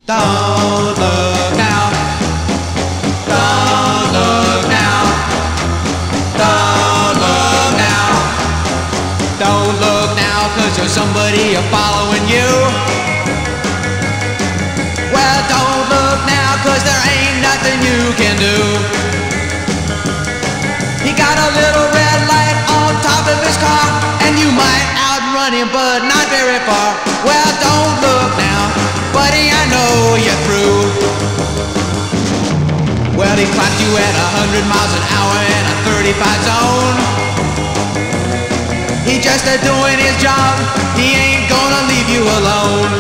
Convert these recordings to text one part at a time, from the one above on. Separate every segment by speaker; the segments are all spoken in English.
Speaker 1: Don't look now. Don't look now. Don't look now. Don't look now, 'cause there's somebody following you. Well, don't look now, 'cause there ain't nothing you can do. He got a little red light on top of his car, and you might outrun him, but not very far. Well, don't look now, buddy, I know you're through. Well, he clocked you at 100 miles an hour in a 35 zone. He just doing his job, he ain't gonna leave you alone.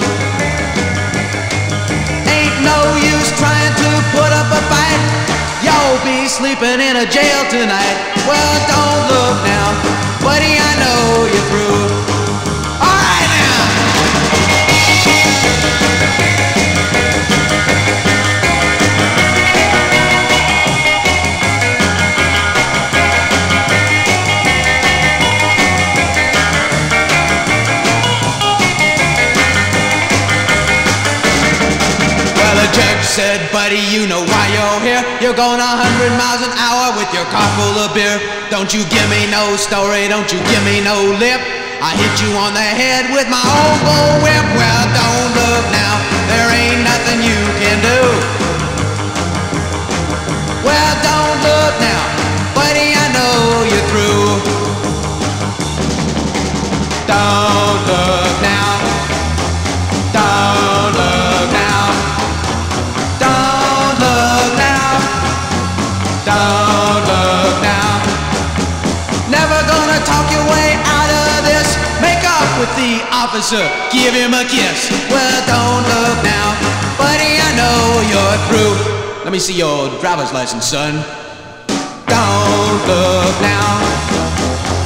Speaker 1: Ain't no use trying to put up a fight, you'll be sleeping in a jail tonight. Well, don't look now, buddy, I know you're through. All right now. The judge said, buddy, you know why you're here. You're going 100 miles an hour with your car full of beer. Don't you give me no story, don't you give me no lip. I hit you on the head with my old bull whip. Well, don't look now, there ain't nothing you can do. Well, don't look now, buddy, I know you're through. Don't look now. Don't look now. Don't look now. Don't look now. Never gonna talk your way out of this. Make up with the officer, give him a kiss. Well, don't look now, buddy, I know you're through. Let me see your driver's license, son. Don't look now.